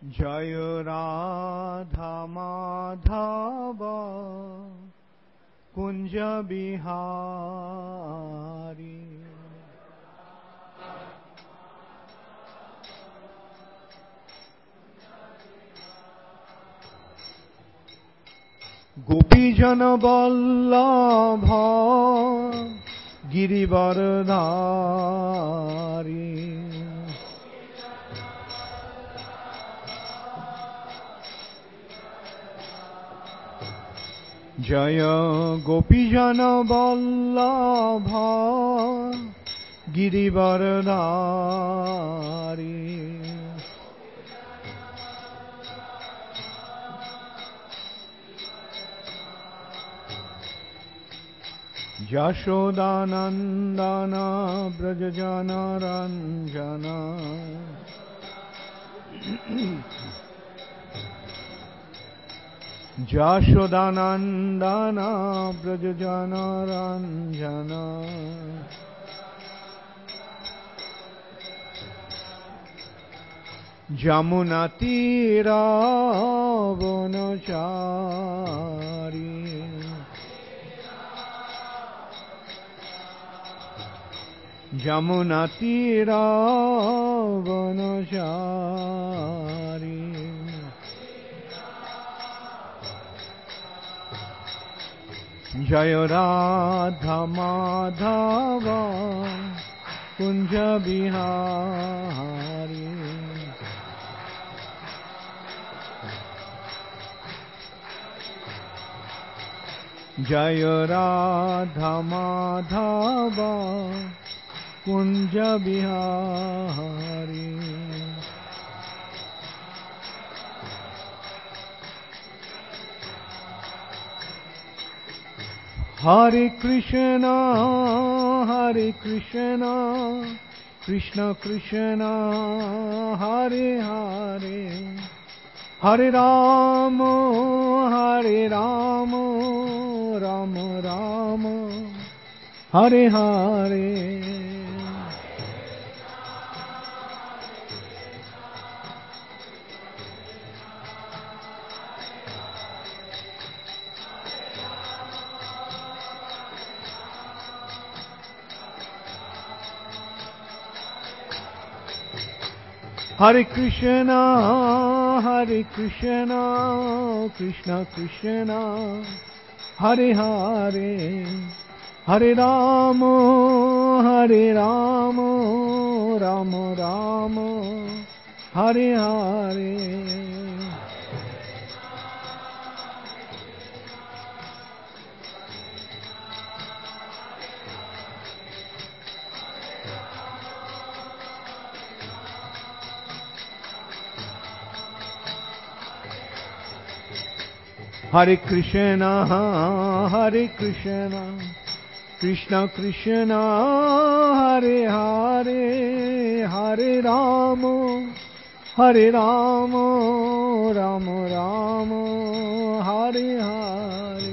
जय राधा माधव कुंज बिहारी। गोपीजन वल्लभ गिरिवरधारी। जय गोपीजन वल्लभ गिरिवरधारी। यशोदानंदन व्रजजनरंजन। यशोदानंदन व्रजजनरंजन। यमुनातीरावनचारी। यमुनातीरावनचारी। जय राधा माधव कुंज बिहारी। जय राधा माधव कुंज बिहारी। हरे कृष्ण कृष्ण कृष्ण हरे हरे, हरे राम राम राम हरे हरे। हरे कृष्ण कृष्ण कृष्ण हरे हरे, हरे राम राम राम हरे हरे। हरे कृष्ण कृष्ण कृष्ण हरे हरे, हरे राम राम राम हरे हरे।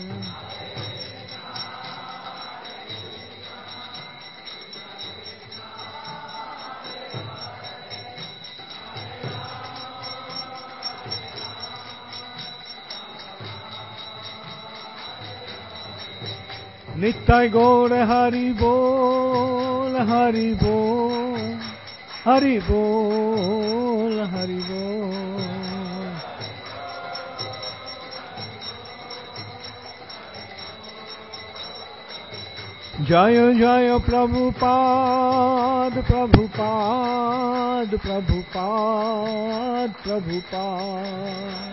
नित्य गौर हरि बोल हरि बोल, हरि बोल हरि बोल। जय जय प्रभुपाद प्रभुपाद प्रभुपाद प्रभुपाद।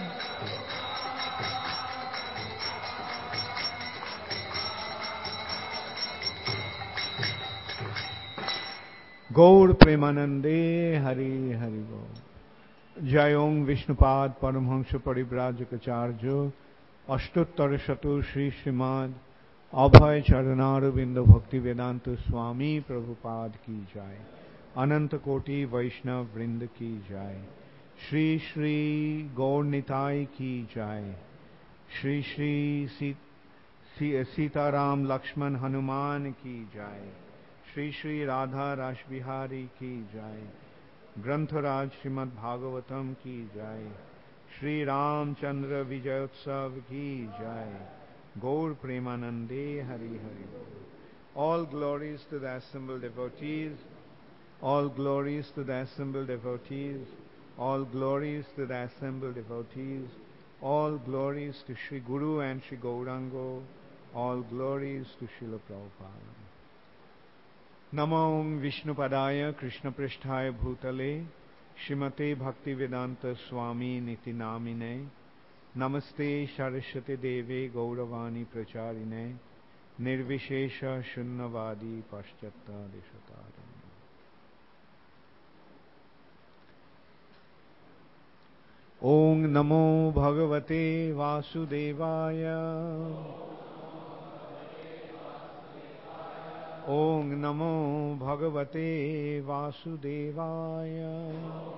गौर प्रेमानंदे हरि हरि बोल। जय ओं विष्णुपाद परमहंस परिव्राजकाचार्य अष्टोत्तर शतु श्री श्रीमद अभय चरणारविंद भक्ति वेदांत स्वामी प्रभुपाद की जाय। अनंत कोटि वैष्णव वृंद की जाय। श्री श्री गौर निताय की जाय। श्री श्री सीताराम लक्ष्मण हनुमान की जाय। श्री श्री राधा रास बिहारी की जाय। ग्रंथराज श्रीमद् भागवतम की जय। श्री रामचंद्र विजयोत्सव की जय। गौर प्रेमानंदे हरि हरि बोल। All glories to the assembled devotees, all glories to the assembled devotees, all glories to the assembled devotees, all glories to Sri Guru and Sri Gaurango, all glories to Srila Prabhupada. Namo Vishnupadaya Krishna Pristhaya Bhutale Srimate Bhaktivedanta Swami Niti Namine Namaste Saraswati Deve Gauravani Pracharine Nirvishesha Shunnavadi Paschata Deshatarine. Om Namo Bhagavate Vasudevaya. Om Namo Bhagavate Vasudevaya.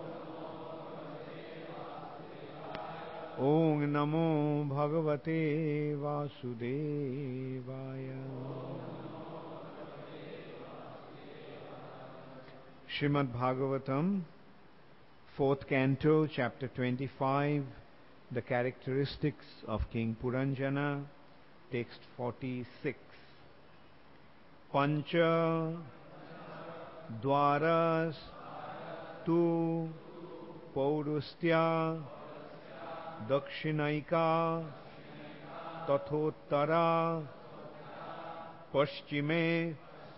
Om Namo Bhagavate Vasudevaya. Srimad Bhagavatam, 4th Canto, Chapter 25, The Characteristics of King Puranjana, Text 46. Pancha Dwaras Tu Paurustya Dakshinaika Tathottara Paschime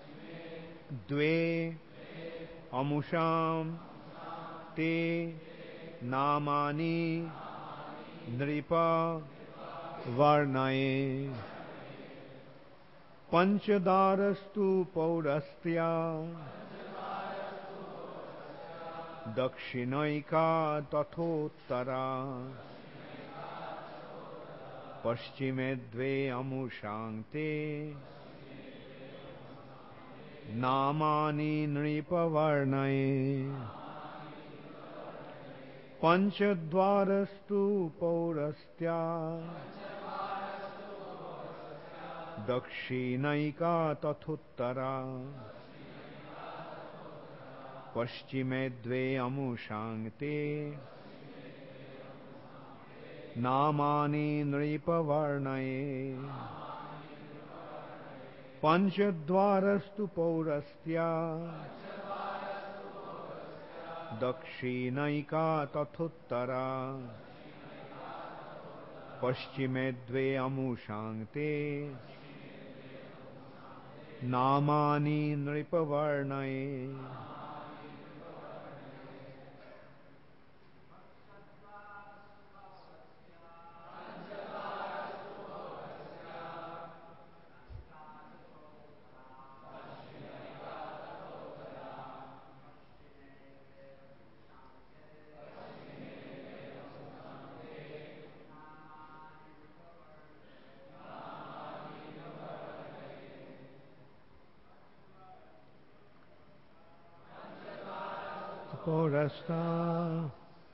Dve Amusham Te Namani Nripa Varnaye. Panchadarastu Paurastya Dakshinaika Tathottara Paschime Dve Amushante Namani Nripavarnaye. Panchadwarastu Paurastya Dakshinaika Tathottara Paschime Dve Amushante Namani Nripavarnaye. Panchadwarastu Paurastya Dakshinaika Tathottara Paschime Dve Amushante Namani Nripavarnaye. Paurastha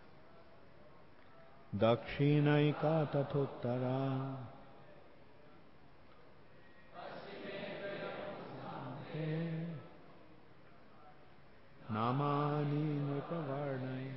Dakshinaika Tathottara Namani Nripavarnaye.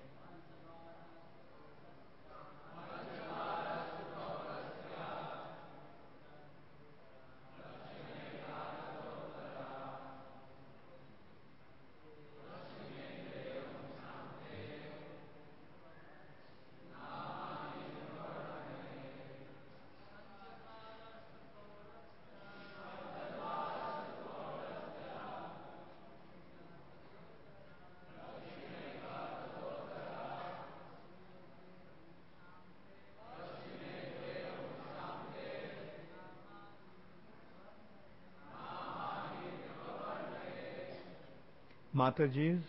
Mataji's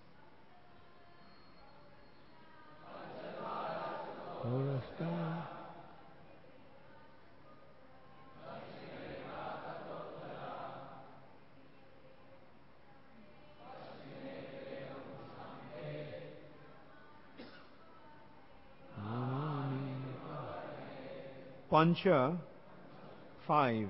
Paurastha Pancha 5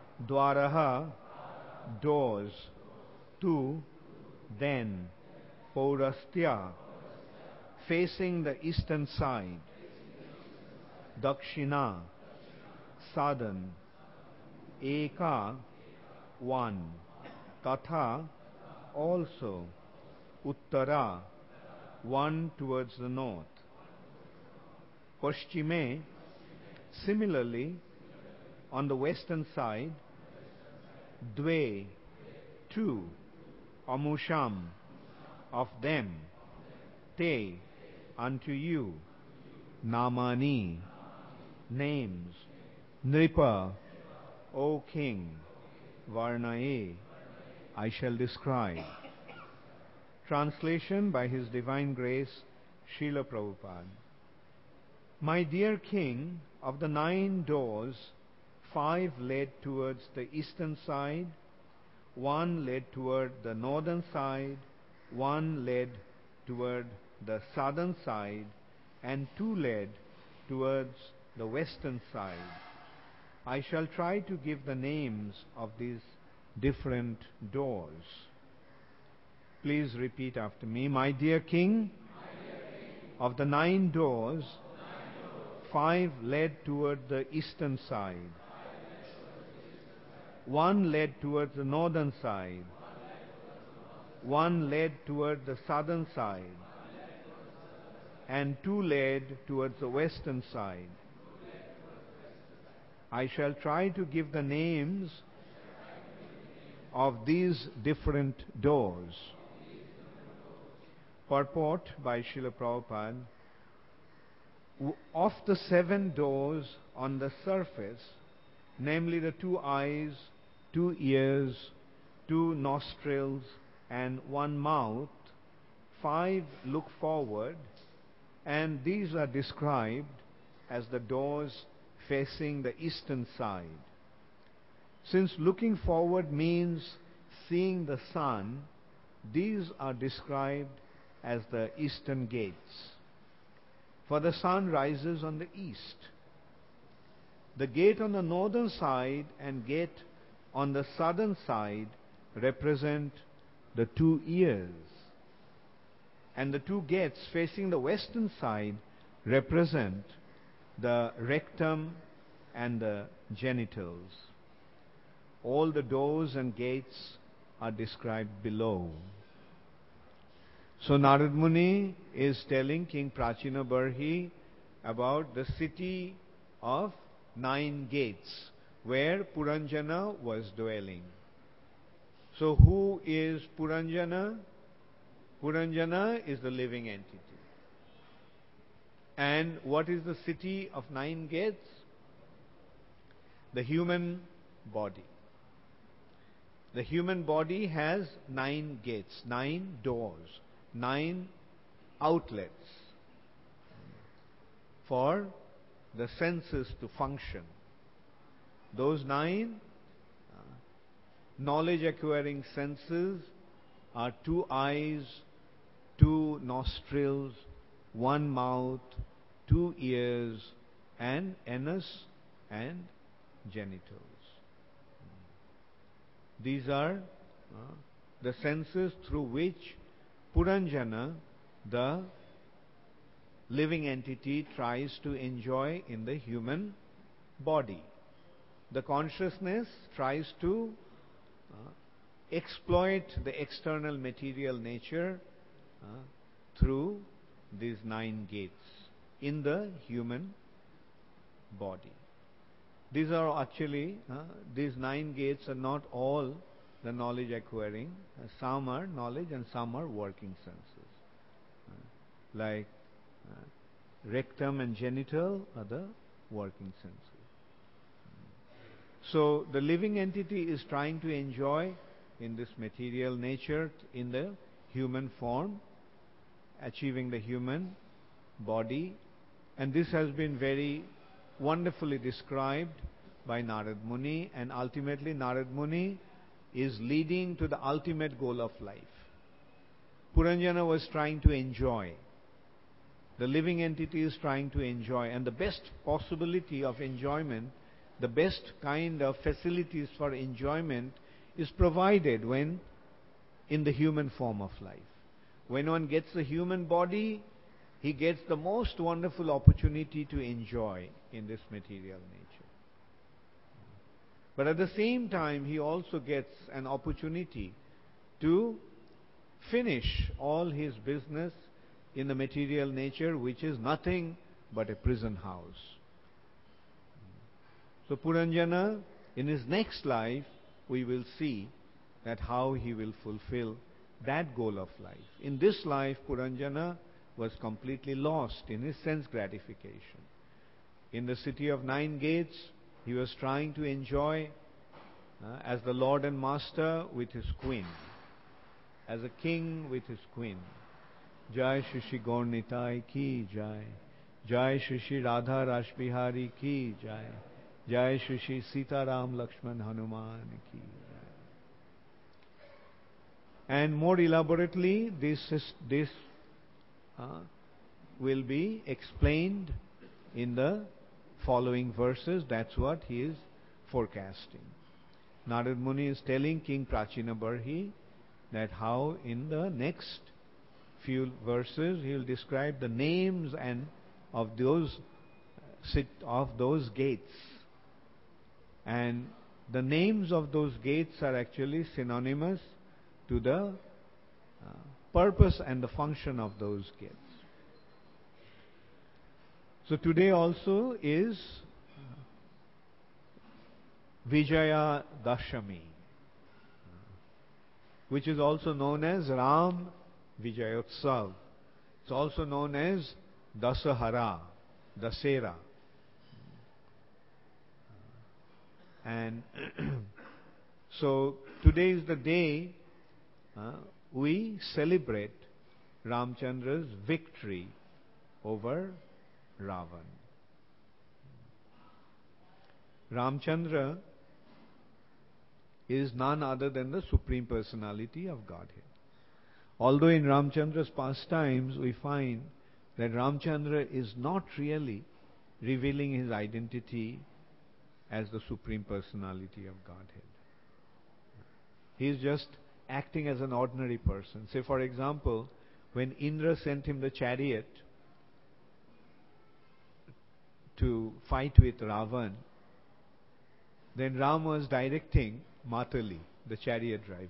Dwaraha doors 2 then Paurastya, facing the eastern side. Dakshina, Sadan. Eka, one. Tatha, also. Uttara, one towards the north. Paschime, similarly, on the western side. Dve, two. Amusham, of them. Te, unto you. Namani, names. Nripa, O king. Varnae, I shall describe. Translation by His Divine Grace, Srila Prabhupada. My dear king, of the 9 doors, 5 led towards the eastern side, 1 led toward the northern side, 1 led toward the southern side, and 2 led towards the western side. I shall try to give the names of these different doors. Please repeat after me. My dear king, of the 9 doors, 5 led toward the eastern side. 1 led towards the northern side. 1 led toward the southern side. And 2 led towards the western side. I shall try to give the names of these different doors. Purport by Srila Prabhupada. Of the 7 doors on the surface, namely the 2 eyes, 2 ears, 2 nostrils, and 1 mouth, 5 look forward, and these are described as the doors facing the eastern side. Since looking forward means seeing the sun, these are described as the eastern gates. For the sun rises on the east. The gate on the northern side and gate on the southern side represent the 2 ears. And the 2 gates facing the western side represent the rectum and the genitals. All the doors and gates are described below. So Narad Muni is telling King Prachina Barhi about the city of 9 gates where Puranjana was dwelling. So who is Puranjana? Puranjana is the living entity. And what is the city of 9 gates? The human body. The human body has 9 gates, 9 doors, 9 outlets for the senses to function. Those 9 knowledge acquiring senses are 2 eyes, 2 nostrils, 1 mouth, 2 ears, and anus and genitals. These are the senses through which Puranjana, the living entity, tries to enjoy in the human body. The consciousness tries to exploit the external material nature through these 9 gates in the human body. These are actually, these 9 gates are not all the knowledge acquiring. Some are knowledge and some are working senses. Like rectum and genital are the working senses. So the living entity is trying to enjoy in this material nature, in the human form, achieving the human body. And this has been very wonderfully described by Narad Muni, and ultimately Narad Muni is leading to the ultimate goal of life. Puranjana was trying to enjoy. The living entity is trying to enjoy, and the best possibility of enjoyment, the best kind of facilities for enjoyment is provided when in the human form of life. when one gets the human body, he gets the most wonderful opportunity to enjoy in this material nature. But at the same time, he also gets an opportunity to finish all his business in the material nature, which is nothing but a prison house. So Puranjana, in his next life, we will see that how he will fulfill that goal of life. In this life, Puranjana was completely lost in his sense gratification. In the city of 9 gates, he was trying to enjoy as the Lord and Master with his queen, as a king with his queen. Jai Shri Shri Gaur Nitai ki Jai. Jai Shri Shri Radha Rashbihari ki Jai. Jai Shri Shri Sita Ram Lakshman Hanuman ki Jai. And more elaborately, this will be explained in the following verses. That's what he is forecasting. Narad Muni is telling King Prachina Barhi that how in the next few verses he will describe the names and of those gates. And the names of those gates are actually synonymous to the purpose and the function of those gates. So today also is Vijaya Dashami, which is also known as Ram Vijayotsav. It's also known as Dasahara, Dasera. And so today is the day we celebrate Ramchandra's victory over Ravan. Ramchandra is none other than the Supreme Personality of Godhead. Although in Ramchandra's pastimes we find that Ramchandra is not really revealing his identity as the Supreme Personality of Godhead. He is just acting as an ordinary person. Say, for example, when Indra sent him the chariot to fight with Ravan, then Ram was directing Matali, the chariot driver.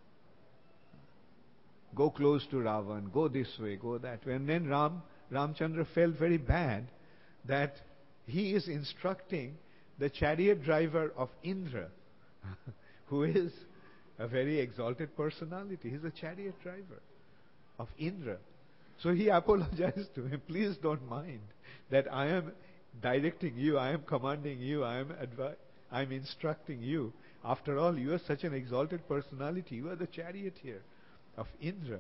Go close to Ravan, go this way, go that way. And then Ramchandra felt very bad that he is instructing the chariot driver of Indra, who is a very exalted personality. He's a chariot driver of Indra. So he apologized to him. Please don't mind that I am directing you, I am commanding you, I am instructing you. After all, you are such an exalted personality. You are the charioteer of Indra.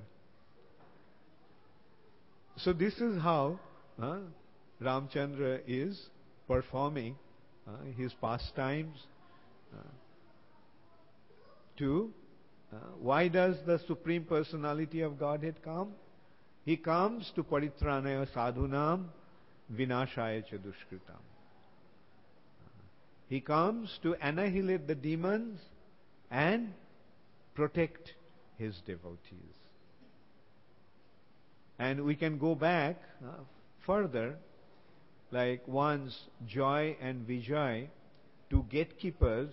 So this is how Ramchandra is performing his pastimes. Why does the Supreme Personality of Godhead come? He comes to paritranaya sadhunam vinashaya cha dushkritam. He comes to annihilate the demons and protect his devotees. And we can go back further, like once Joy and Vijay, two gatekeepers,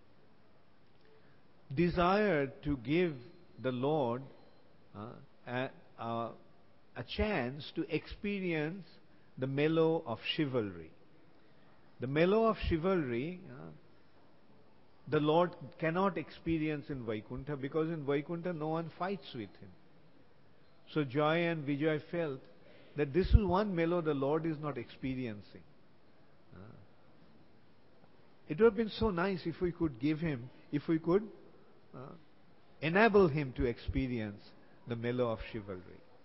desired to give the Lord a chance to experience the mellow of chivalry. The mellow of chivalry, the Lord cannot experience in Vaikuntha, because in Vaikuntha no one fights with him. So Joy and Vijay felt that this is one mellow the Lord is not experiencing. It would have been so nice if we could give him, if we could enable him to experience the mellow of chivalry.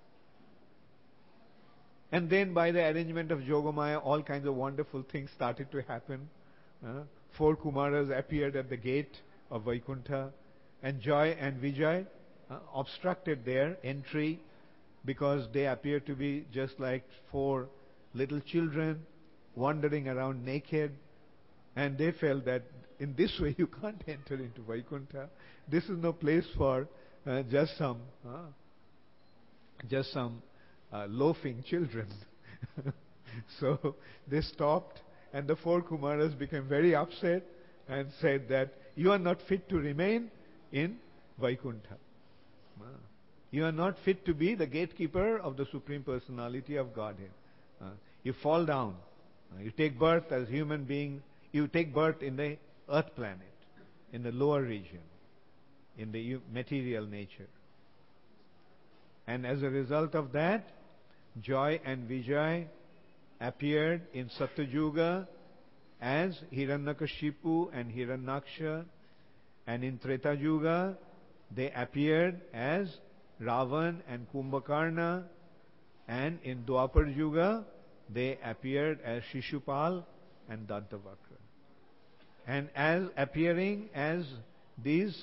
And then by the arrangement of Jogamaya, all kinds of wonderful things started to happen. 4 Kumaras appeared at the gate of Vaikuntha, and Joy and Vijay obstructed their entry because they appeared to be just like 4 little children wandering around naked, and they felt that in this way you can't enter into Vaikuntha. This is no place for just some just some loafing children. So they stopped, and the four Kumaras became very upset and said that you are not fit to remain in Vaikuntha. You are not fit to be the gatekeeper of the Supreme Personality of Godhead. You fall down. You take birth as human being. You take birth in the earth planet, in the lower region, in the material nature. And as a result of that, Joy and Vijay appeared in Satyuga as Hiranyakashipu and Hiranyaksha, and in Treta Yuga they appeared as Ravan and Kumbhakarna, and in Dwapar Yuga they appeared as Shishupal and Dantavakra. And as appearing as these,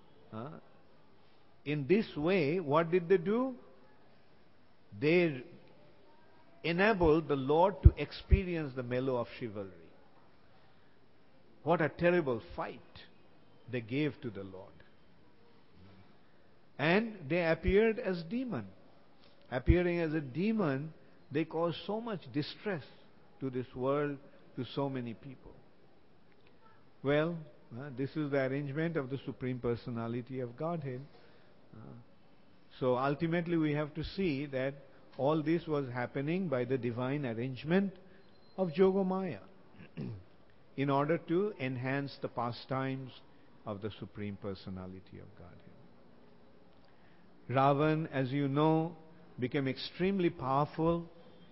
in this way, what did they do? They enabled the Lord to experience the mellow of chivalry. What a terrible fight they gave to the Lord. And they appeared as demon. Appearing as a demon, they caused so much distress to this world, to so many people. Well, this is the arrangement of the Supreme Personality of Godhead. So ultimately we have to see that all this was happening by the divine arrangement of Yogamaya in order to enhance the pastimes of the Supreme Personality of Godhead. Ravan, as you know, became extremely powerful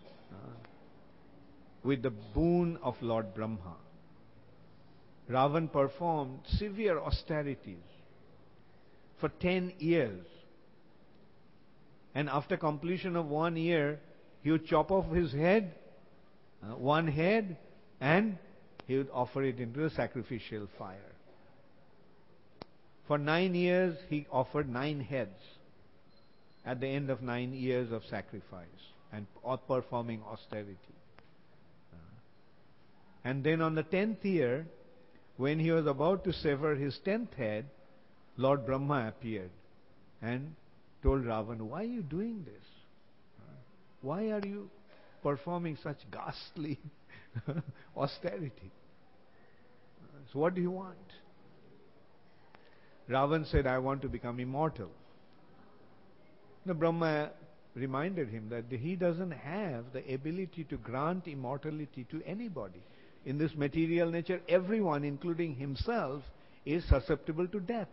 with the boon of Lord Brahma. Ravan performed severe austerities for 10 years. And after completion of 1 year, he would chop off his head, one head, and he would offer it into the sacrificial fire. For 9 years, he offered 9 heads at the end of 9 years of sacrifice and performing austerity. And then on the 10th year, when he was about to sever his 10th head, Lord Brahma appeared and told Ravan, why are you doing this? Why are you performing such ghastly austerity? So what do you want? Ravan said, I want to become immortal. Now Brahma reminded him that he doesn't have the ability to grant immortality to anybody. In this material nature, everyone, including himself, is susceptible to death.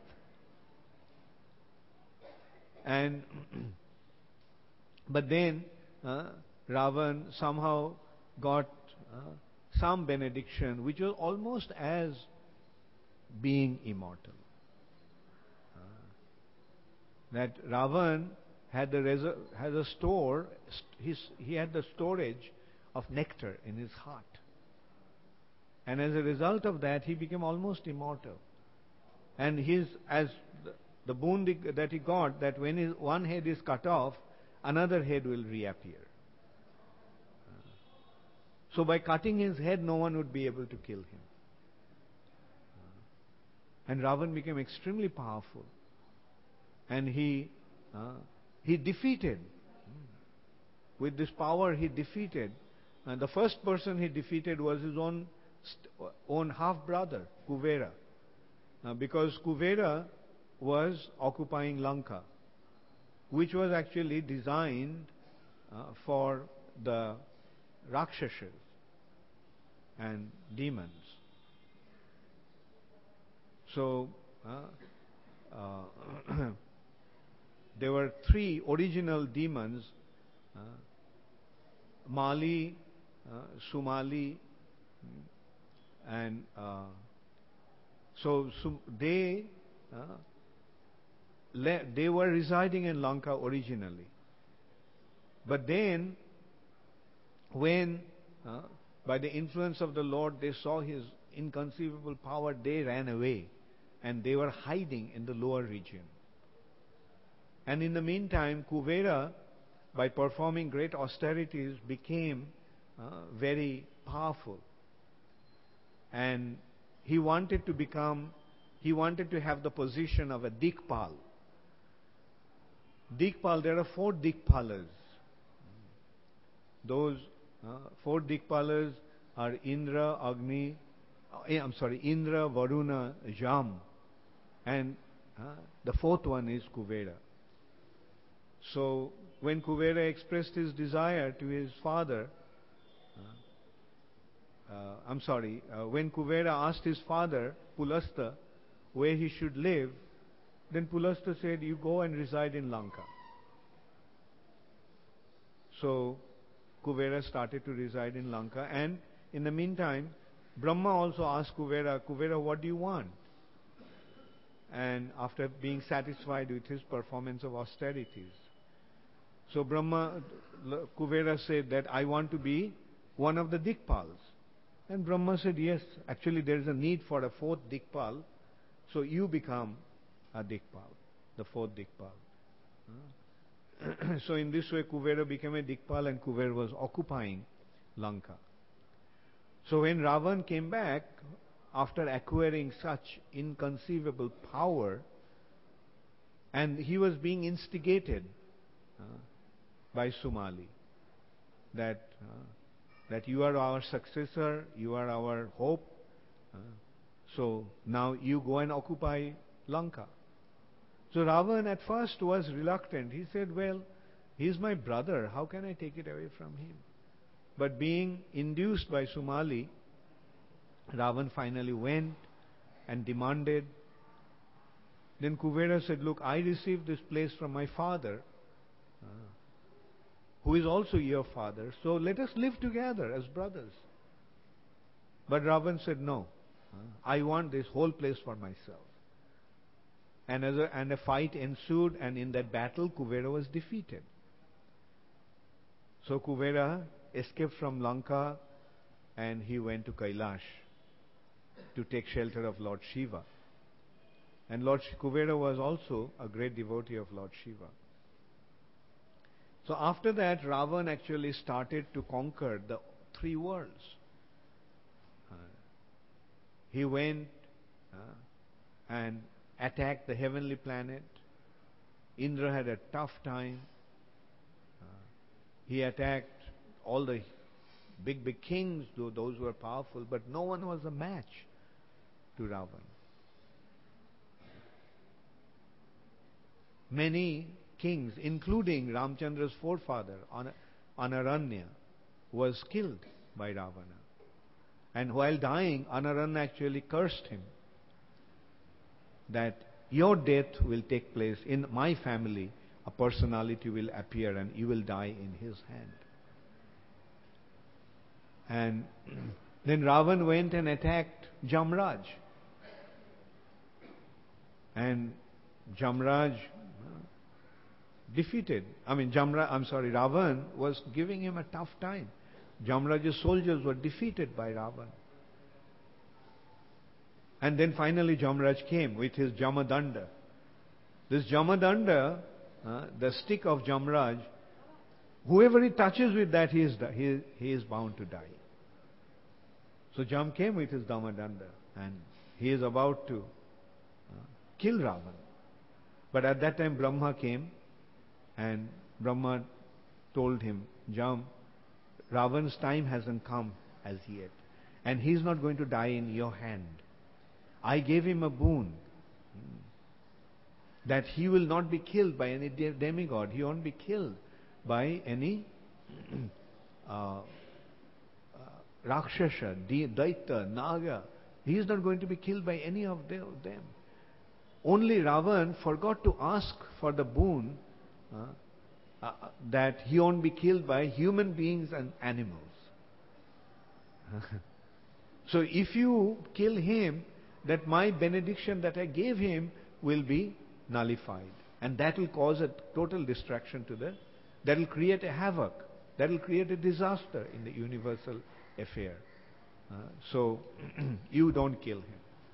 And but then Ravan somehow got some benediction, which was almost as being immortal. That Ravan had a store. He had the storage of nectar in his heart, and as a result of that, he became almost immortal. And the boon that he got, that when his one head is cut off, another head will reappear. So by cutting his head, no one would be able to kill him. And Ravan became extremely powerful. And he defeated. With this power, he defeated. And the first person he defeated was his own half-brother, Kuvera. Because Kuvera was occupying Lanka, which was actually designed for the Rakshasas and demons. So there were 3 original demons, Mali, Sumali, and so they were residing in Lanka originally. But then, when by the influence of the Lord they saw his inconceivable power, they ran away and they were hiding in the lower region. And in the meantime, Kuvera, by performing great austerities, became very powerful. And he wanted to have the position of a Dikpal. Dikpal, there are 4 Dikpalas. Those 4 Dikpalas are Indra, Indra, Varuna, Jam, and the 4th one is Kuvera. So when Kuvera expressed his desire to his father, when Kuvera asked his father, Pulastya, where he should live, then Pulastya said, you go and reside in Lanka. So Kuvera started to reside in Lanka, and in the meantime, Brahma also asked Kuvera, what do you want? And after being satisfied with his performance of austerities, so Kuvera said that I want to be one of the Dikpals. And Brahma said, yes, actually there is a need for a 4th Dikpal, so you become a Dikpal, the 4th Dikpal. So in this way, Kuvera became a Dikpal, and Kuvera was occupying Lanka. So when Ravan came back, after acquiring such inconceivable power, and he was being instigated by Sumali, that you are our successor, you are our hope, so now you go and occupy Lanka. So Ravan at first was reluctant. He said, well, he's my brother, how can I take it away from him? But being induced by Sumali, Ravan finally went and demanded. Then Kuvera said, look, I received this place from my father, who is also your father, so let us live together as brothers. But Ravan said, no, I want this whole place for myself. And a fight ensued, and in that battle, Kuvera was defeated. So Kuvera escaped from Lanka, and he went to Kailash to take shelter of Lord Shiva. And Lord Kuvera was also a great devotee of Lord Shiva. So after that, Ravan actually started to conquer the 3 worlds. He went and attacked the heavenly planet. Indra had a tough time. He attacked all the big kings, those who were powerful, but no one was a match to Ravan. Many kings, including Ramchandra's forefather, Anaranya, was killed by Ravana. And while dying, Anaranya actually cursed him that your death will take place in my family. A personality will appear and you will die in his hand. And then Ravan went and attacked Jamraj. And Jamraj Ravan was giving him a tough time. Jamraj's soldiers were defeated by Ravan. And then finally Jamraj came with his Jamadanda. This Jamadanda, the stick of Jamraj, whoever he touches with that, he is bound to die. So Jam came with his Jamadanda, and he is about to kill Ravan. But at that time Brahma came, and Brahma told him, Jam, Ravan's time hasn't come as yet, and he is not going to die in your hand. I gave him a boon that he will not be killed by any demigod. He won't be killed by any Rakshasa, Daita, Naga. He is not going to be killed by any of them. Only Ravan forgot to ask for the boon that he won't be killed by human beings and animals. So if you kill him, that my benediction that I gave him will be nullified. And that will cause a total distraction that will create a havoc, that will create a disaster in the universal affair. So you don't kill him.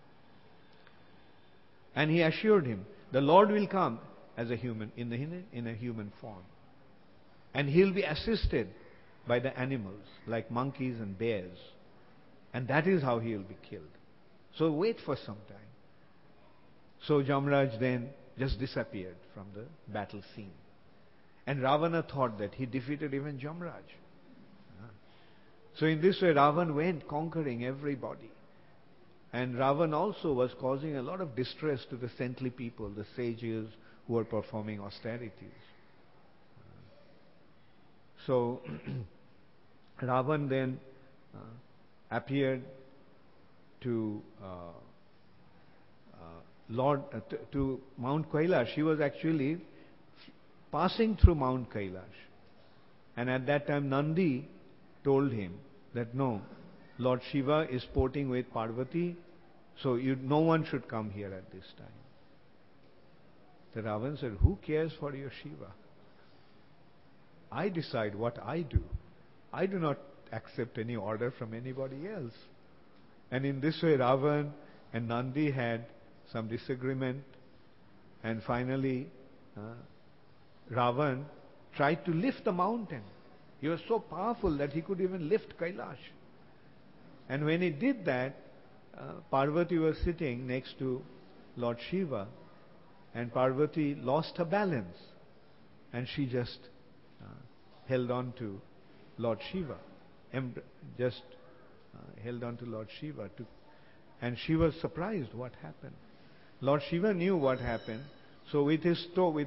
And he assured him, the Lord will come as a human, in a human form. And he'll be assisted by the animals, like monkeys and bears. And that is how he'll be killed. So wait for some time. So Jamraj then just disappeared from the battle scene. And Ravana thought that he defeated even Jamraj. So in this way, Ravan went conquering everybody. And Ravan also was causing a lot of distress to the saintly people, the sages who were performing austerities. So Ravan then appeared to to Mount Kailash. He was actually passing through Mount Kailash. And at that time Nandi told him that no, Lord Shiva is sporting with Parvati, so no one should come here at this time. The Ravan said, who cares for your Shiva? I decide what I do. I do not accept any order from anybody else. And in this way, Ravan and Nandi had some disagreement, and finally Ravan tried to lift the mountain. He was so powerful that he could even lift Kailash. And when he did that, Parvati was sitting next to Lord Shiva, and Parvati lost her balance, and she just held on to Lord Shiva, held on to Lord Shiva, and she was surprised what happened. Lord Shiva knew what happened, so with his toe,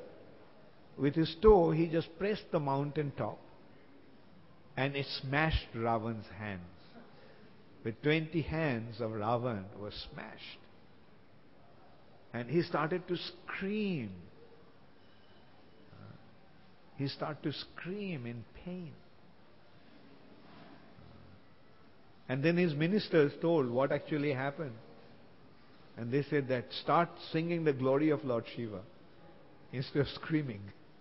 he just pressed the mountain top, and it smashed Ravan's hands. With 20 hands of Ravan were smashed. And he started to scream. He started to scream in pain. And then his ministers told what actually happened. And they said that start singing the glory of Lord Shiva instead of screaming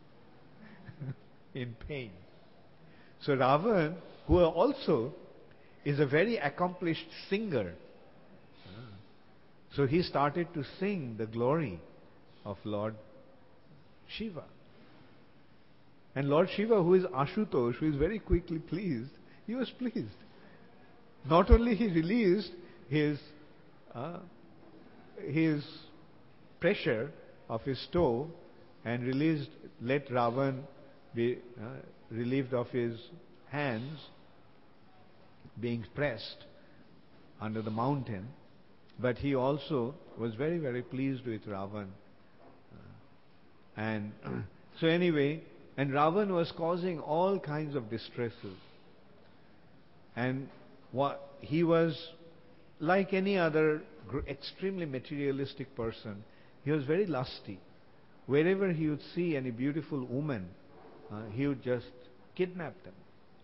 in pain. So Ravan, who also is a very accomplished singer, so he started to sing the glory of Lord Shiva. And Lord Shiva, who is Ashutosh, who is very quickly pleased, he was pleased. Not only he released his pressure of his toe and let Ravan be relieved of his hands being pressed under the mountain, but he also was very, very pleased with Ravan. And so anyway, and Ravan was causing all kinds of distresses. And he was like any other extremely materialistic person. He was very lusty. Wherever he would see any beautiful woman, he would just kidnap them.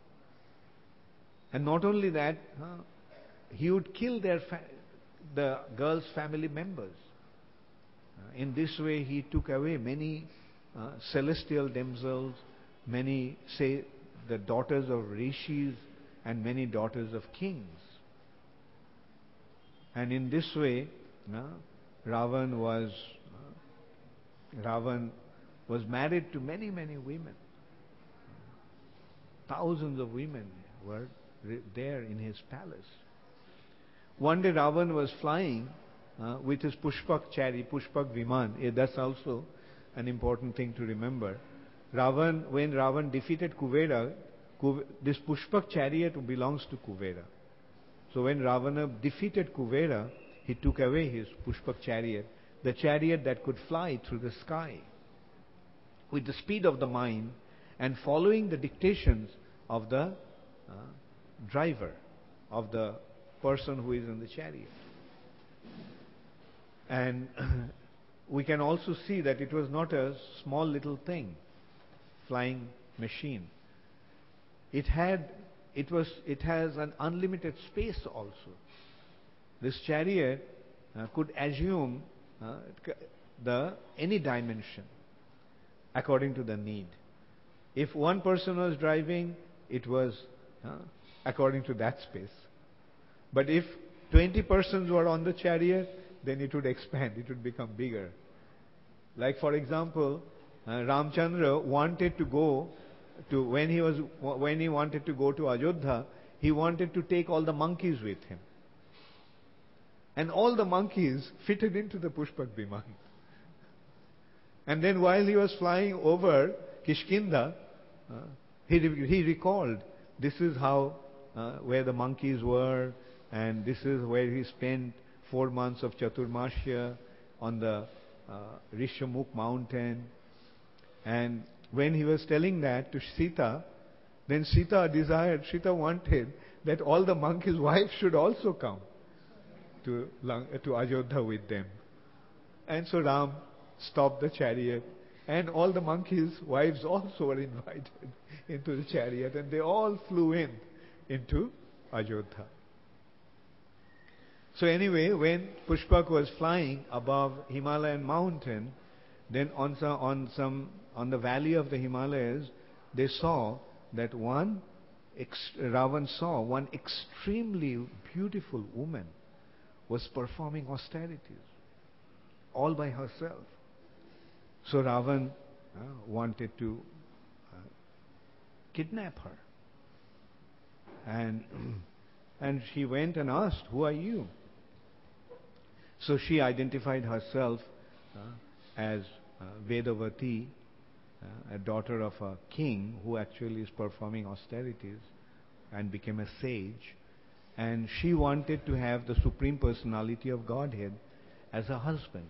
And not only that, he would kill the girls' family members. In this way, he took away many celestial damsels, many, say, the daughters of rishis, and many daughters of kings. And in this way, Ravan was married to many, many women. Thousands of women were there in his palace. One day Ravan was flying with his Pushpak chariot, Pushpak Viman. That's also an important thing to remember. When Ravan defeated Kuvera, this Pushpak chariot belongs to Kuvera. So when Ravana defeated Kuvera, he took away his Pushpak chariot, the chariot that could fly through the sky with the speed of the mind and following the dictations of the driver, of the person who is in the chariot. And we can also see that it was not a small little thing, flying machine. It has an unlimited space also. This chariot could assume any dimension according to the need. If one person was driving, it was according to that space. But if 20 persons were on the chariot, then it would expand, it would become bigger. Like for example, Ramchandra wanted to go to, when he wanted to go to Ayodhya, he wanted to take all the monkeys with him. And all the monkeys fitted into the Pushpak Viman. And then while he was flying over, Kishkinda, he recalled, this is how, where the monkeys were, and this is where he spent 4 months of Chaturmasya on the Rishamukh mountain. And when he was telling that to Sita, then Sita wanted that all the monkeys' wives should also come to Ayodhya with them. And so Ram stopped the chariot, and all the monkeys' wives also were invited into the chariot, and they all flew into Ayodhya. So anyway, when Pushpak was flying above Himalayan mountain, then on the valley of the Himalayas, they saw that Ravan saw one extremely beautiful woman was performing austerities all by herself. So Ravan wanted to kidnap her. And she went and asked, "Who are you?" So she identified herself as Vedavati, a daughter of a king who actually is performing austerities and became a sage. And she wanted to have the Supreme Personality of Godhead as a husband.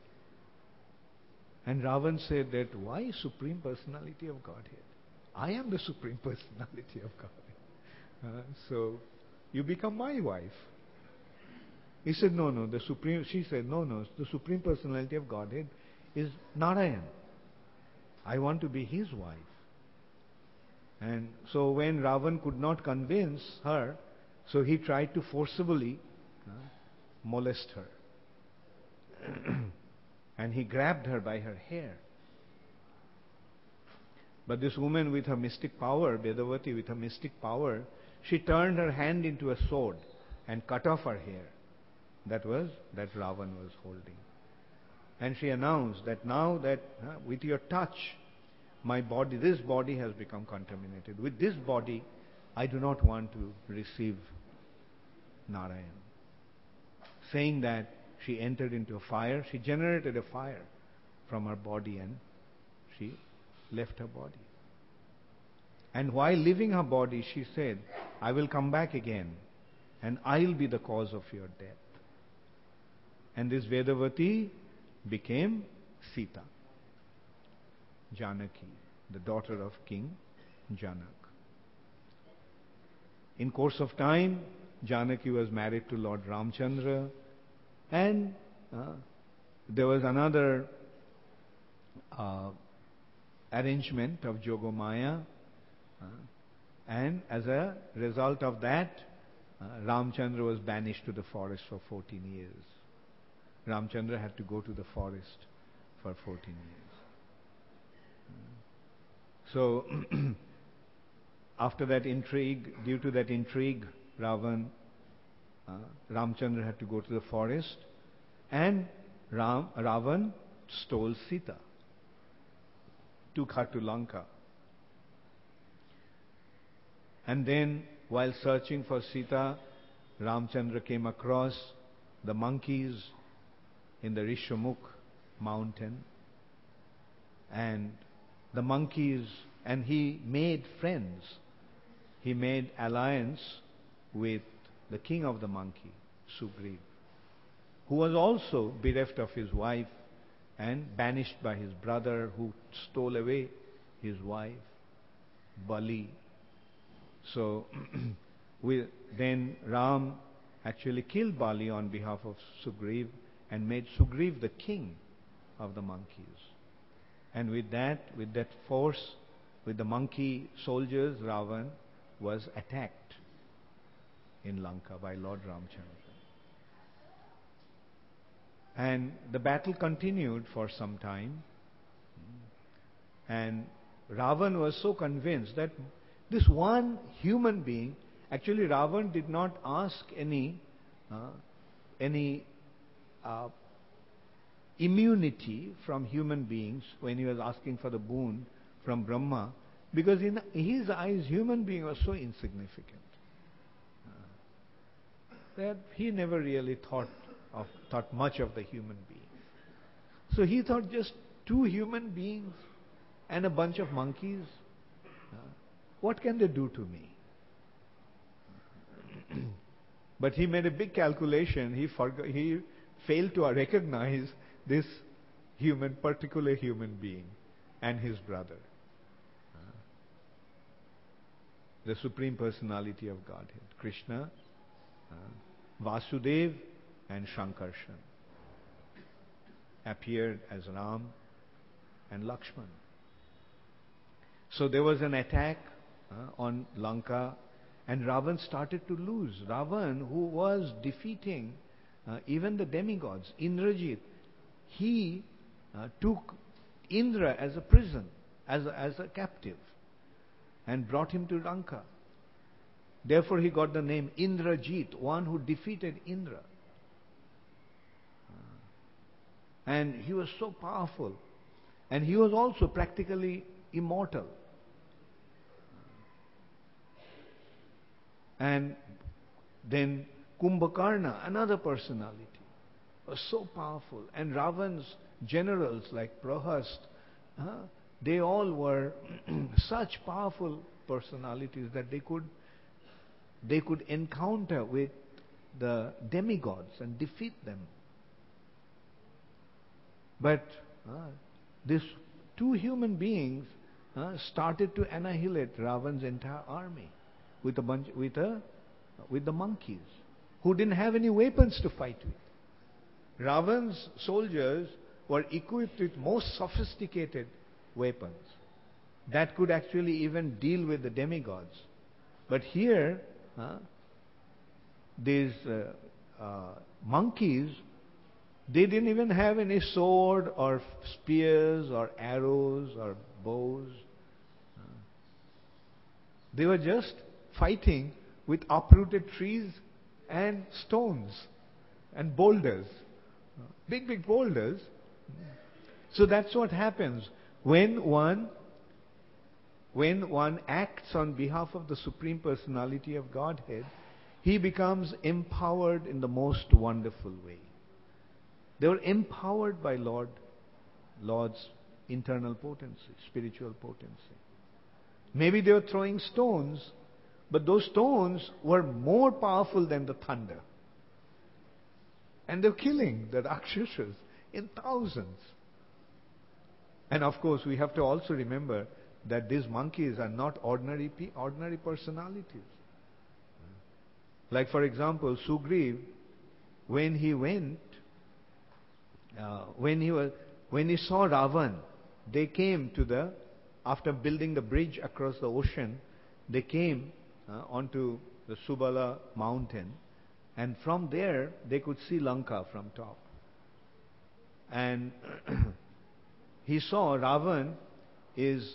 And Ravan said that, why Supreme Personality of Godhead? I am the Supreme Personality of Godhead. So you become my wife. He said, no, she said, no, the Supreme Personality of Godhead is Narayan. I want to be his wife. And so when Ravan could not convince her, so he tried to forcibly molest her. And he grabbed her by her hair. But this woman with her mystic power, Vedavati with her mystic power, she turned her hand into a sword and cut off her hair. That Ravan was holding. And she announced that now that with your touch, this body has become contaminated. With this body, I do not want to receive Narayan. Saying that, she entered into a fire. She generated a fire from her body and she left her body. And while leaving her body, she said, I will come back again and I'll be the cause of your death. And this Vedavati became Sita, Janaki, the daughter of King Janak. In course of time, Janaki was married to Lord Ramchandra, and there was another arrangement of Jogomaya, and as a result of that, Ramchandra was banished to the forest for 14 years. Ramchandra had to go to the forest for 14 years. So, after that intrigue, due to that intrigue, Ramchandra had to go to the forest, and Ravan stole Sita, took her to Lanka. And then, while searching for Sita, Ramchandra came across the monkeys in the Rishamukh mountain. And the monkeys, and he made friends. He made alliance with the king of the monkey, Sugriv, who was also bereft of his wife and banished by his brother, who stole away his wife, Bali. So, then Ram actually killed Bali on behalf of Sugriv and made Sugriv the king of the monkeys. And with that force, with the monkey soldiers, Ravan was attacked in Lanka by Lord Ramchandra. And the battle continued for some time. And Ravan was so convinced that this one human being, actually Ravan did not ask any immunity from human beings when he was asking for the boon from Brahma, because in his eyes human being was so insignificant that he never really thought much of the human being. So he thought, just two human beings and a bunch of monkeys, what can they do to me? But he made a big calculation. He failed to recognize this particular human being and his brother. The Supreme Personality of Godhead. Krishna, Vasudev and Shankarshan appeared as Ram and Lakshman. So there was an attack on Lanka, and Ravan started to lose. Ravan, who was defeating even the demigods, Indrajit, he took Indra as a prison, as a captive, and brought him to Lanka. Therefore he got the name Indrajit, one who defeated Indra. And he was so powerful. And he was also practically immortal. And then Kumbhakarna, another personality, was so powerful. And Ravan's generals like Prahast, they all were such powerful personalities that they could encounter with the demigods and defeat them. But these two human beings started to annihilate Ravan's entire army with the monkeys, who didn't have any weapons to fight with. Ravan's soldiers were equipped with most sophisticated weapons that could actually even deal with the demigods. But here, these monkeys, they didn't even have any sword or spears or arrows or bows. They were just fighting with uprooted trees and stones and boulders. Big boulders. So that's what happens when one acts on behalf of the Supreme Personality of Godhead. He becomes empowered in the most wonderful way. They were empowered by Lord's internal potency, spiritual potency. Maybe they were throwing stones, but those stones were more powerful than the thunder. And they were killing the Rakshasas in thousands. And of course, we have to also remember that these monkeys are not ordinary personalities. Like for example, Sugriv, when he saw Ravan, they came after building the bridge across the ocean, they came onto the Subala mountain, and from there they could see Lanka from top. And he saw Ravan is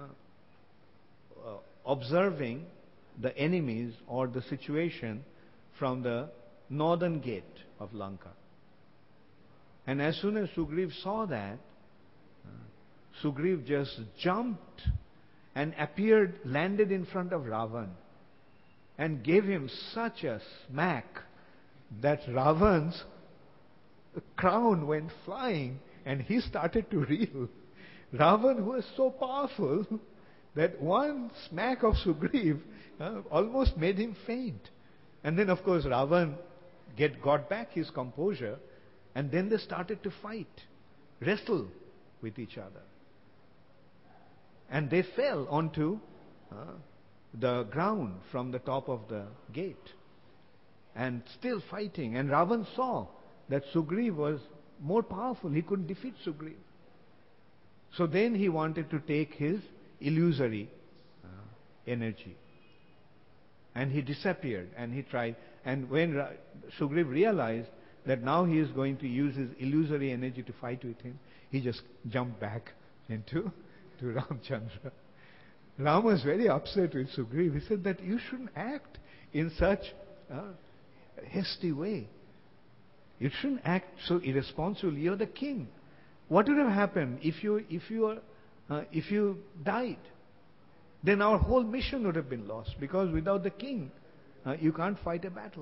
observing the enemies or the situation from the northern gate of Lanka. And as soon as Sugriv saw that, Sugriv just jumped and landed in front of Ravan and gave him such a smack that Ravan's crown went flying and he started to reel. Ravan was so powerful that one smack of Sugriv almost made him faint. And then of course Ravan got back his composure, and then they started to fight, wrestle with each other. And they fell onto the ground from the top of the gate and still fighting. And Ravan saw that Sugriv was more powerful. He couldn't defeat Sugriv. So then he wanted to take his illusory energy. And he disappeared and he tried. And when Sugriv realized that now he is going to use his illusory energy to fight with him, he just jumped back into Ramchandra. Ram was very upset with Sugriv. He said that you shouldn't act in such a hasty way. You shouldn't act so irresponsibly. You're the king. What would have happened if you died? Then our whole mission would have been lost, because without the king, you can't fight a battle.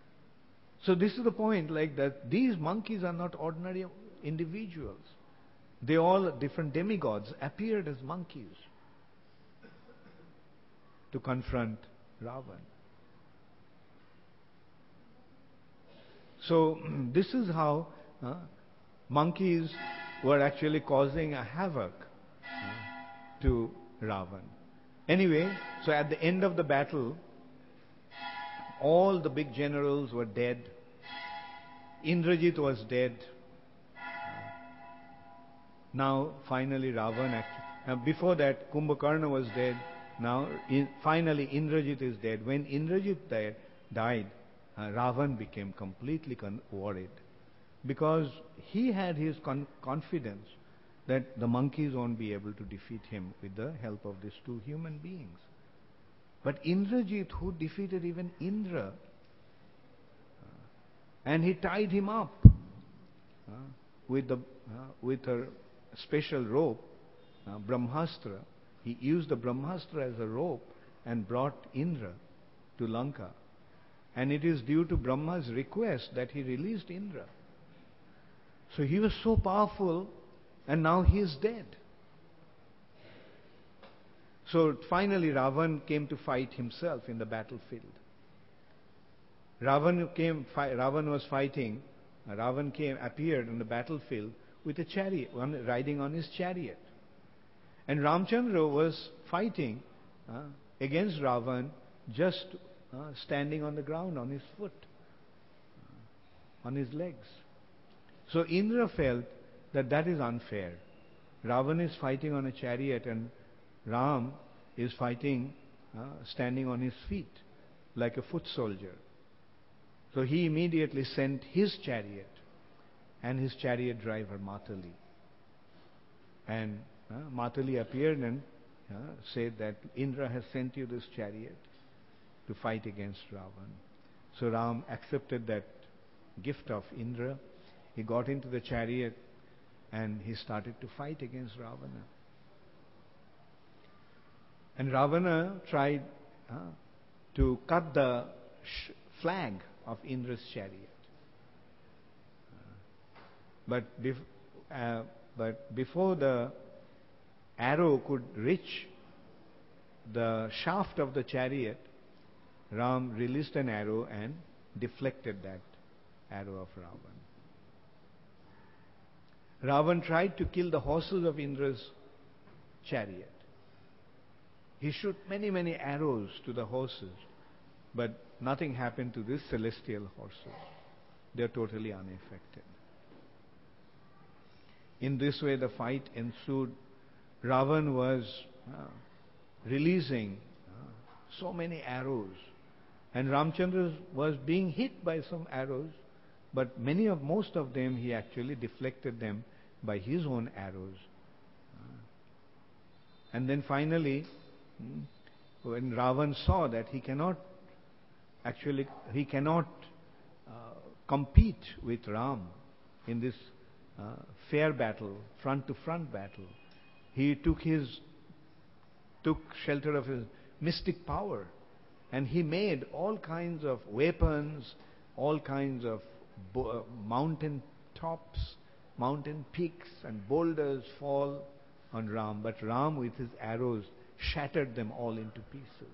So this is the point, like that these monkeys are not ordinary individuals. They all, different demigods, appeared as monkeys to confront Ravan. So this is how monkeys were actually causing a havoc to Ravan. Anyway, so at the end of the battle, all the big generals were dead. Indrajit was dead. Now, finally, Ravan before that, Kumbhakarna was dead. Now, finally, Indrajit is dead. When Indrajit died, Ravan became completely worried, because he had his confidence that the monkeys won't be able to defeat him with the help of these two human beings. But Indrajit, who defeated even Indra, and he tied him up with a special rope, Brahmastra. He used the Brahmastra as a rope and brought Indra to Lanka. And it is due to Brahma's request that he released Indra. So he was so powerful, and now he is dead. So finally Ravan came to fight himself in the battlefield. Ravan was fighting. Ravan appeared in the battlefield with a chariot, riding on his chariot. And Ramchandra was fighting against Ravan, just standing on the ground, on his foot, on his legs. So Indra felt that is unfair. Ravan is fighting on a chariot, and Ram is fighting standing on his feet like a foot soldier. So he immediately sent his chariot and his chariot driver Matali. And Matali appeared and said that Indra has sent you this chariot to fight against Ravan. So Ram accepted that gift of Indra. He got into the chariot and he started to fight against Ravana. And Ravana tried to cut the flag of Indra's chariot. But before the arrow could reach the shaft of the chariot, Ram released an arrow and deflected that arrow of Ravan. Ravan tried to kill the horses of Indra's chariot. He shot many, many arrows to the horses, but nothing happened to these celestial horses. They are totally unaffected. In this way, the fight ensued. Ravan was releasing so many arrows, and Ramchandra was being hit by some arrows, but most of them he actually deflected them by his own arrows. And then finally, when Ravan saw that he cannot compete with Ram in this fair battle, front to front battle, he took shelter of his mystic power, and he made all kinds of weapons, all kinds of mountain tops, mountain peaks and boulders fall on Ram, but Ram with his arrows shattered them all into pieces.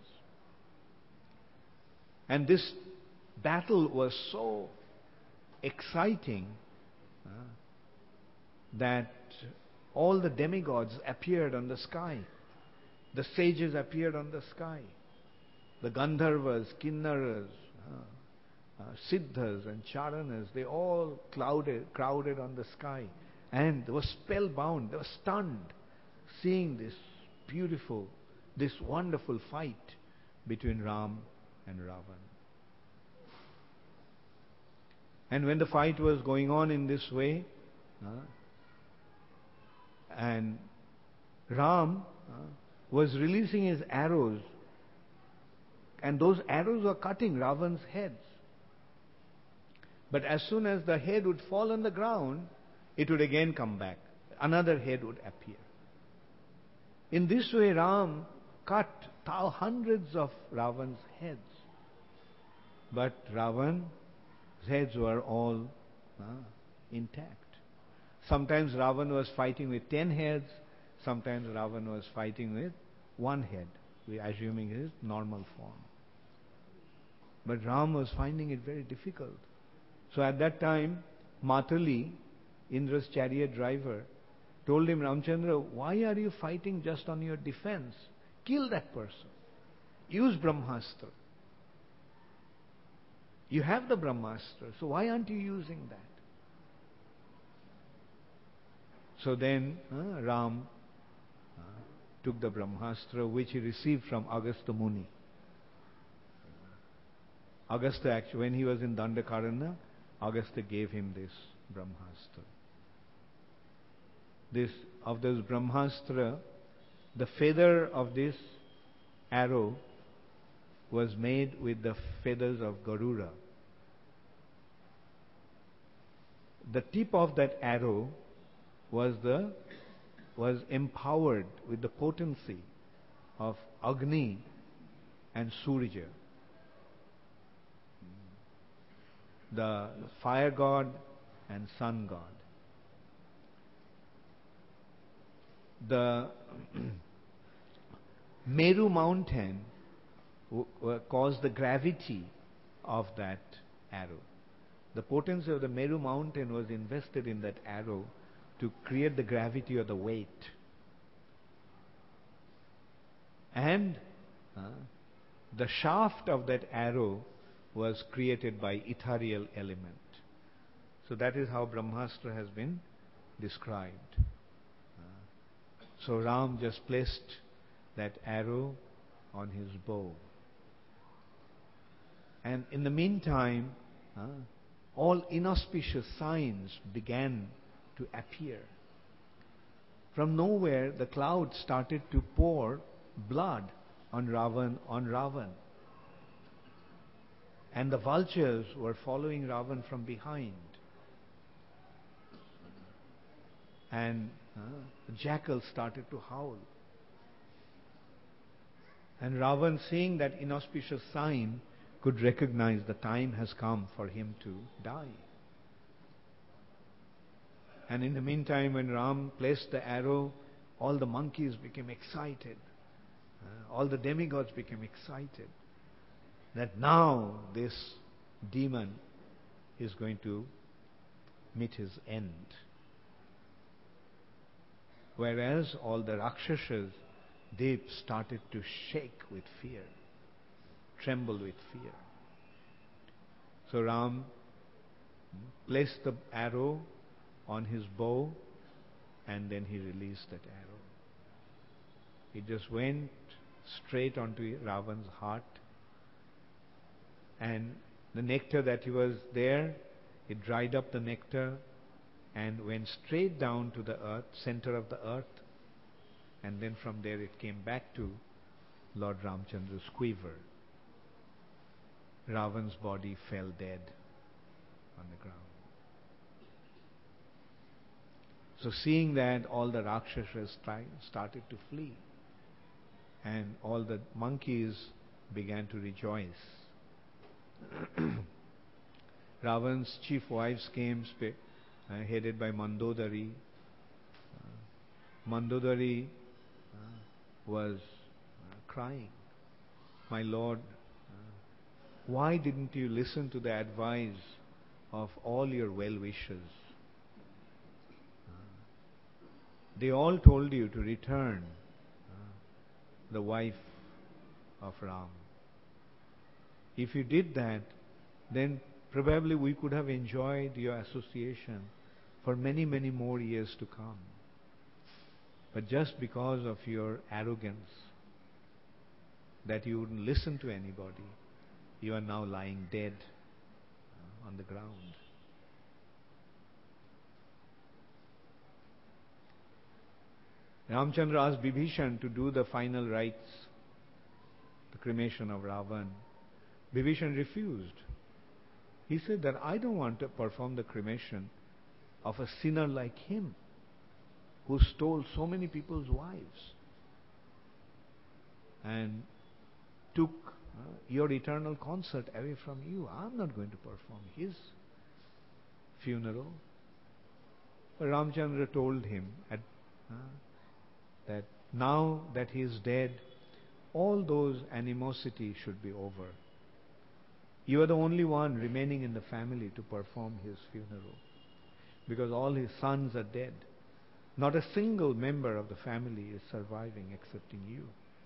And this battle was so exciting that all the demigods appeared on the sky. The sages appeared on the sky. The Gandharvas, Kinnaras, Siddhas and Charanas, they all crowded on the sky. And they were spellbound, they were stunned, seeing this wonderful fight between Ram and Ravan. And when the fight was going on in this way, and Ram was releasing his arrows, and those arrows were cutting Ravan's heads. But as soon as the head would fall on the ground, it would again come back. Another head would appear. In this way, Ram cut hundreds of Ravan's heads. But Ravan's heads were all intact. Sometimes Ravan was fighting with 10 heads, sometimes Ravan was fighting with one head, assuming his normal form. But Ram was finding it very difficult. So at that time, Matali, Indra's chariot driver, told him, Ramchandra, why are you fighting just on your defense? Kill that person. Use Brahmastra. You have the Brahmastra, so why aren't you using that? So then Ram took the Brahmastra, which he received from Agastya Muni. Agastya, actually, when he was in Dandakaranya, Agastya gave him this Brahmastra. Of this Brahmastra, the feather of this arrow was made with the feathers of Garuda. The tip of that arrow was empowered with the potency of Agni and Surya, the fire god and sun god. The Meru mountain caused the gravity of that arrow. The potency of the Meru mountain was invested in that arrow to create the gravity or the weight. And the shaft of that arrow was created by ethereal element. So that is how Brahmastra has been described. So Ram just placed that arrow on his bow. And in the meantime, all inauspicious signs began to appear. From nowhere, the clouds started to pour blood on Ravan. And the vultures were following Ravan from behind. And the jackals started to howl. And Ravan, seeing that inauspicious sign, could recognize the time has come for him to die. And in the meantime, when Ram placed the arrow, all the monkeys became excited. All the demigods became excited that now this demon is going to meet his end. Whereas all the Rakshasas, they started to shake with fear, tremble with fear. So Ram placed the arrow on his bow, and then he released that arrow. It just went straight onto Ravan's heart, and the nectar that he was there, it dried up the nectar and went straight down to the earth, center of the earth, and then from there it came back to Lord Ramchandra's quiver. Ravan's body fell dead on the ground. So seeing that, all the Rakshasas started to flee, and all the monkeys began to rejoice. Ravan's chief wives came, headed by Mandodari. Mandodari was crying, "My lord, why didn't you listen to the advice of all your well-wishers? They all told you to return the wife of Ram. If you did that, then probably we could have enjoyed your association for many, many more years to come. But just because of your arrogance, that you wouldn't listen to anybody, you are now lying dead on the ground." Ramchandra asked Bibhishan to do the final rites, the cremation of Ravan. Bibhishan refused. He said that I don't want to perform the cremation of a sinner like him, who stole so many people's wives and took your eternal concert away from you. I'm not going to perform his funeral. Ramchandra told him that now that he is dead, all those animosity should be over. You are the only one remaining in the family to perform his funeral, because all his sons are dead. Not a single member of the family is surviving excepting you.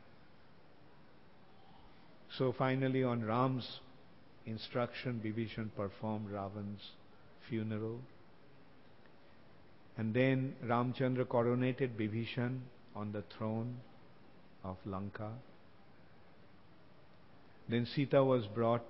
So finally, on Ram's instruction, Bibhishan performed Ravan's funeral. And then Ramchandra coronated Bibhishan on the throne of Lanka. Then Sita was brought.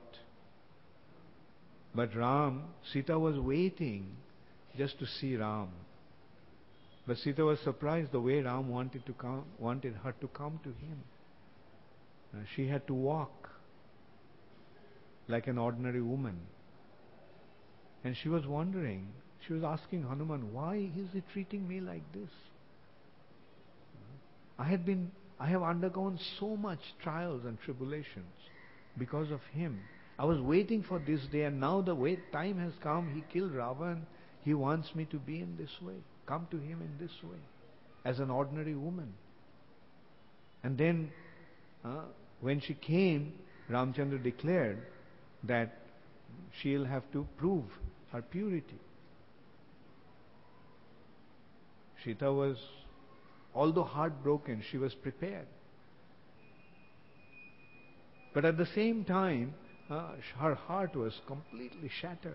But Sita was waiting just to see Ram. But Sita was surprised the way Ram wanted her to come to him. She had to walk like an ordinary woman. And she was wondering, she was asking Hanuman, why is he treating me like this? I have undergone so much trials and tribulations because of him. I was waiting for this day, and now the time has come. He killed Ravan. He wants me to be in this way. Come to him in this way, as an ordinary woman. And then, when she came, Ramchandra declared that she'll have to prove her purity. Sita was, although heartbroken, she was prepared. But at the same time, her heart was completely shattered.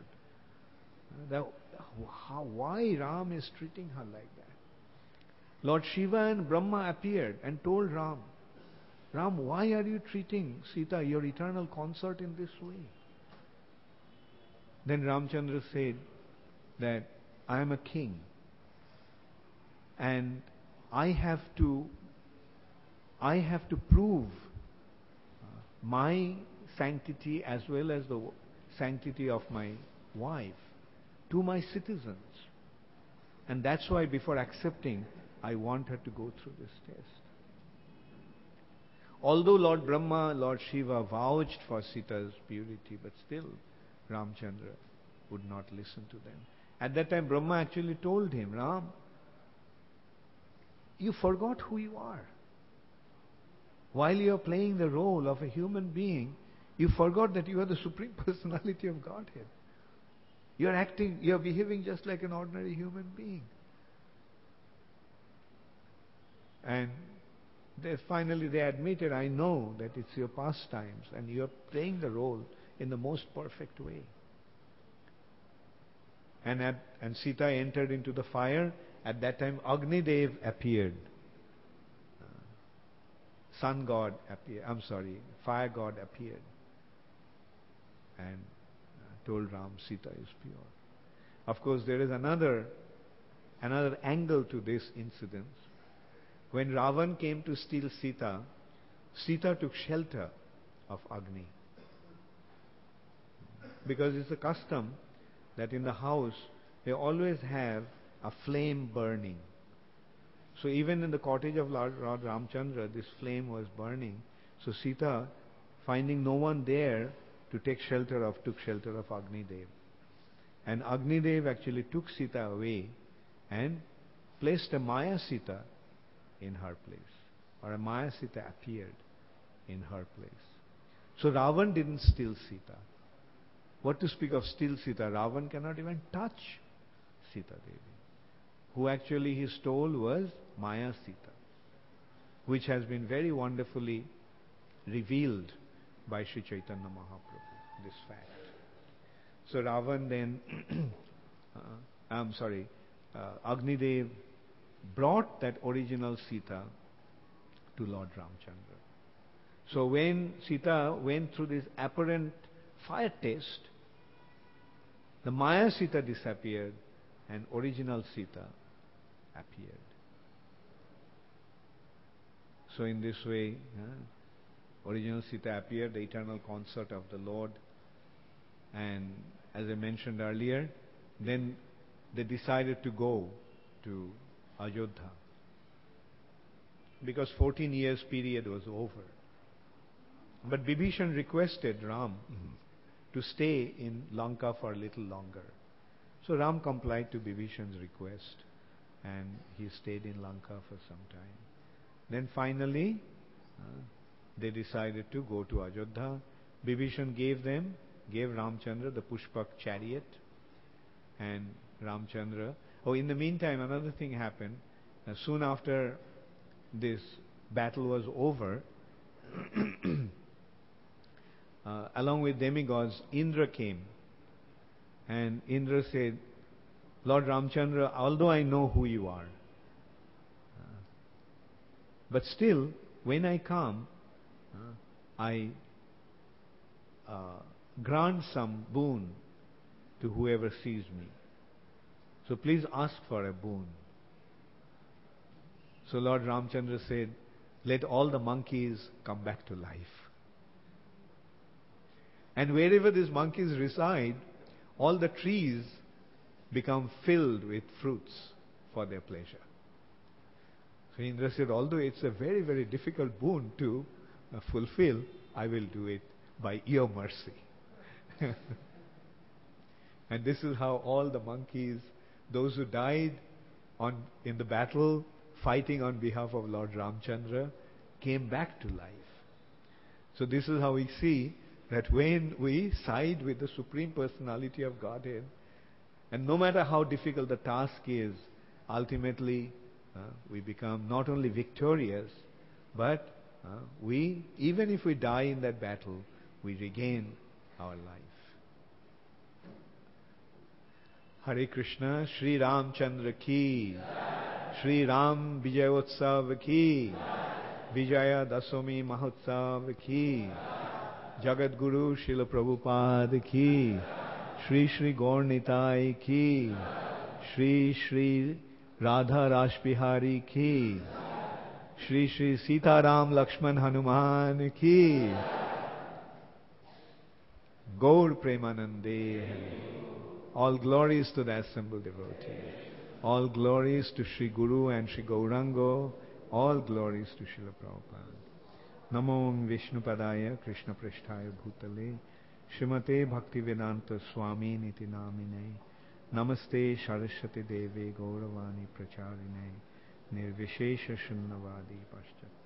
Why Ram is treating her like that? Lord Shiva and Brahma appeared and told Ram, why are you treating Sita, your eternal consort, in this way? Then Ramchandra said that I am a king, and I have to prove my sanctity as well as the sanctity of my wife to my citizens. And that's why before accepting, I want her to go through this test. Although Lord Brahma, Lord Shiva vouched for Sita's purity, but still Ramchandra would not listen to them. At that time, Brahma actually told him, Ram, you forgot who you are. While you are playing the role of a human being, you forgot that you are the Supreme Personality of Godhead. You are behaving just like an ordinary human being. And finally they admitted, I know that it's your pastimes and you are playing the role in the most perfect way. And Sita entered into the fire. At that time, Agni Dev appeared. Fire God appeared and told Ram, Sita is pure. Of course, there is another angle to this incident. When Ravan came to steal Sita, Sita took shelter of Agni. Because it's a custom that in the house, they always have a flame burning. So even in the cottage of Lord Ramchandra, this flame was burning. So Sita, finding no one there to take shelter of Agni Dev. And Agni Dev actually took Sita away and placed a Maya Sita in her place. Or a Maya Sita appeared in her place. So Ravan didn't steal Sita. What to speak of steal Sita? Ravan cannot even touch Sita Devi. Who actually he stole was Maya Sita, which has been very wonderfully revealed by Sri Chaitanya Mahaprabhu, this fact. So Ravan then, Agni Dev brought that original Sita to Lord Ramchandra. So when Sita went through this apparent fire test, the Maya Sita disappeared and original Sita appeared. So in this way, original Sita appeared, the eternal consort of the Lord. And as I mentioned earlier, then they decided to go to Ayodhya. Because 14 years period was over. But Bibhishan requested Ram to stay in Lanka for a little longer. So Ram complied to Bibhishan's request and he stayed in Lanka for some time. Then finally, they decided to go to Ajodhya. Bibhishan gave Ramchandra the Pushpak chariot, and Ramchandra. Oh, in the meantime, another thing happened. Soon after this battle was over, along with demigods, Indra came. And Indra said, Lord Ramchandra, although I know who you are, but still, when I come, I grant some boon to whoever sees me. So please ask for a boon. So Lord Ramchandra said, let all the monkeys come back to life. And wherever these monkeys reside, all the trees become filled with fruits for their pleasure. So Indra said, although it's a very, very difficult boon to fulfill, I will do it by your mercy. And this is how all the monkeys, those who died in the battle, fighting on behalf of Lord Ramchandra, came back to life. So this is how we see that when we side with the Supreme Personality of Godhead, and no matter how difficult the task is, ultimately we become not only victorious, but even if we die in that battle, we regain our life. Hare Krishna, Sri Ramchandra ki, Sri Ram Vijayotsav ki, Vijaya Dasami Mahotsav ki, Jagat Guru Srila Prabhupada ki, Shri Shri Gaur Nitai ki, Shri Shri Radha Rashbihari ki, Shri Shri Sita Ram Lakshman Hanuman ki, Gaur Premanande. All glories to the assembled devotees. All glories to Shri Guru and Shri Gaurango. All glories to Srila Prabhupada. Namo Vishnu Padaya Krishna Prishtaya Bhutale Srimate Bhaktivedanta Swami Niti Namine Namaste Saraswati Deve Gauravani Pracharine Nirvishesha Shunnavadi Paschat